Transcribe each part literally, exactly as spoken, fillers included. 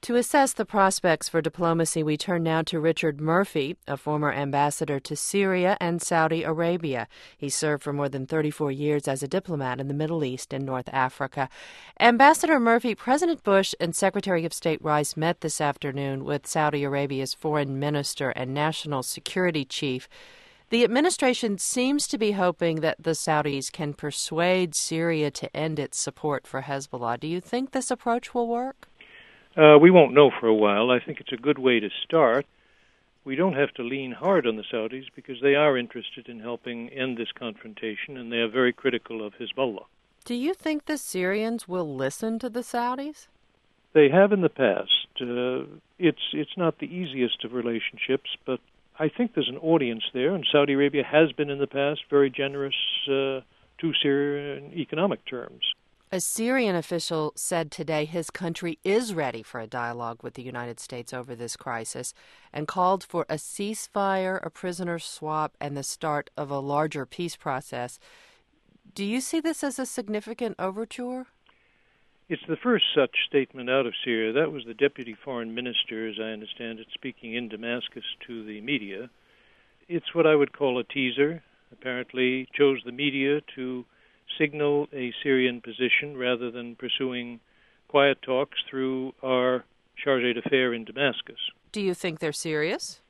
To assess the prospects for diplomacy, we turn now to Richard Murphy, a former ambassador to Syria and Saudi Arabia. He served for more than thirty-four years as a diplomat in the Middle East and North Africa. Ambassador Murphy, President Bush and Secretary of State Rice met this afternoon with Saudi Arabia's foreign minister and national security chief. The administration seems to be hoping that the Saudis can persuade Syria to end its support for Hezbollah. Do you think this approach will work? Uh, we won't know for a while. I think it's a good way to start. We don't have to lean hard on the Saudis because they are interested in helping end this confrontation, and they are very critical of Hezbollah. Do you think the Syrians will listen to the Saudis? They have in the past. Uh, it's it's not the easiest of relationships, but I think there's an audience there, and Saudi Arabia has been in the past very generous uh, to Syria in economic terms. A Syrian official said today his country is ready for a dialogue with the United States over this crisis and called for a ceasefire, a prisoner swap, and the start of a larger peace process. Do you see this as a significant overture? It's the first such statement out of Syria. That was the deputy foreign minister, as I understand it, speaking in Damascus to the media. It's what I would call a teaser. Apparently chose the media to signal a Syrian position rather than pursuing quiet talks through our chargé d'affaires in Damascus. Do you think they're serious?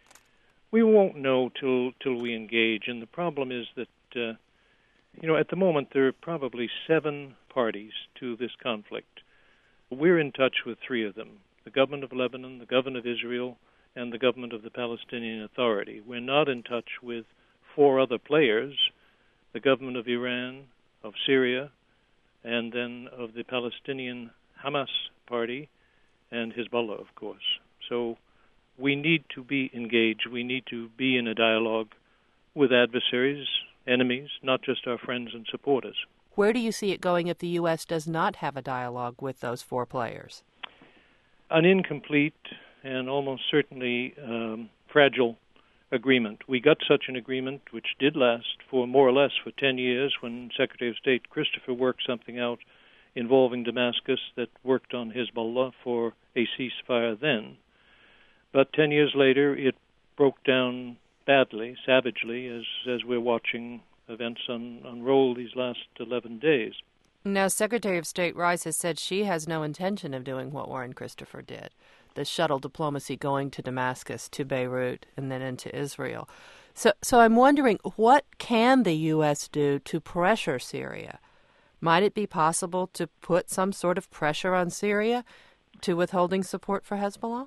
We won't know till till we engage, and the problem is that, uh, you know, at the moment there are probably seven parties to this conflict. We're in touch with three of them, the government of Lebanon, the government of Israel, and the government of the Palestinian Authority. We're not in touch with four other players, the government of Iran, of Syria, and then of the Palestinian Hamas party, and Hezbollah, of course. So we need to be engaged. We need to be in a dialogue with adversaries, enemies, not just our friends and supporters. Where do you see it going if the U S does not have a dialogue with those four players? An incomplete and almost certainly um, fragile agreement. We got such an agreement, which did last for more or less for ten years when Secretary of State Christopher worked something out involving Damascus that worked on Hezbollah for a ceasefire then. But ten years later, it broke down badly, savagely, as, as we're watching events un, unroll these last eleven days. Now, Secretary of State Rice has said she has no intention of doing what Warren Christopher did, the shuttle diplomacy going to Damascus, to Beirut, and then into Israel. So, so I'm wondering, what can the U S do to pressure Syria? Might it be possible to put some sort of pressure on Syria to withholding support for Hezbollah?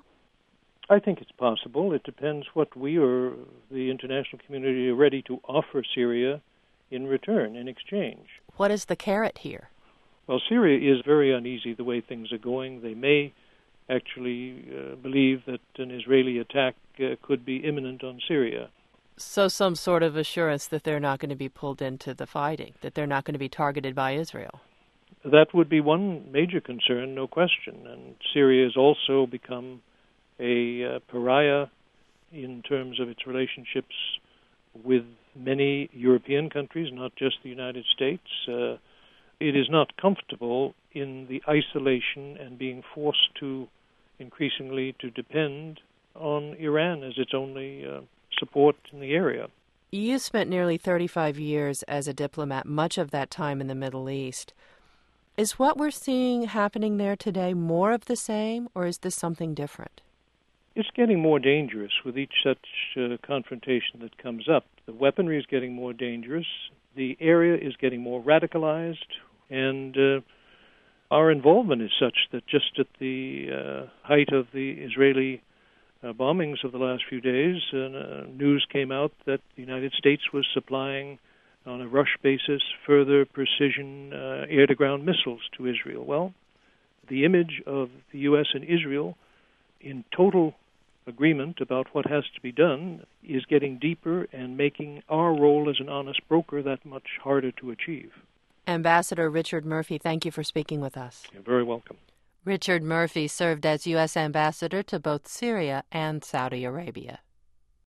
I think it's possible. It depends what we or the international community are ready to offer Syria in return, in exchange. What is the carrot here? Well, Syria is very uneasy the way things are going. They may actually uh, believe that an Israeli attack uh, could be imminent on Syria. So some sort of assurance that they're not going to be pulled into the fighting, that they're not going to be targeted by Israel. That would be one major concern, no question. And Syria has also become a uh, pariah in terms of its relationships with many European countries, not just the United States. Uh, it is not comfortable in the isolation and being forced to increasingly to depend on Iran as its only uh, support in the area. You spent nearly thirty-five years as a diplomat, much of that time in the Middle East. Is what we're seeing happening there today more of the same, or is this something different? It's getting more dangerous with each such uh, confrontation that comes up. The weaponry is getting more dangerous. The area is getting more radicalized, and uh, our involvement is such that just at the uh, height of the Israeli uh, bombings of the last few days, uh, news came out that the United States was supplying, on a rush basis, further precision uh, air-to-ground missiles to Israel. Well, the image of the U S and Israel in total agreement about what has to be done is getting deeper and making our role as an honest broker that much harder to achieve. Ambassador Richard Murphy, thank you for speaking with us. You're very welcome. Richard Murphy served as U S ambassador to both Syria and Saudi Arabia.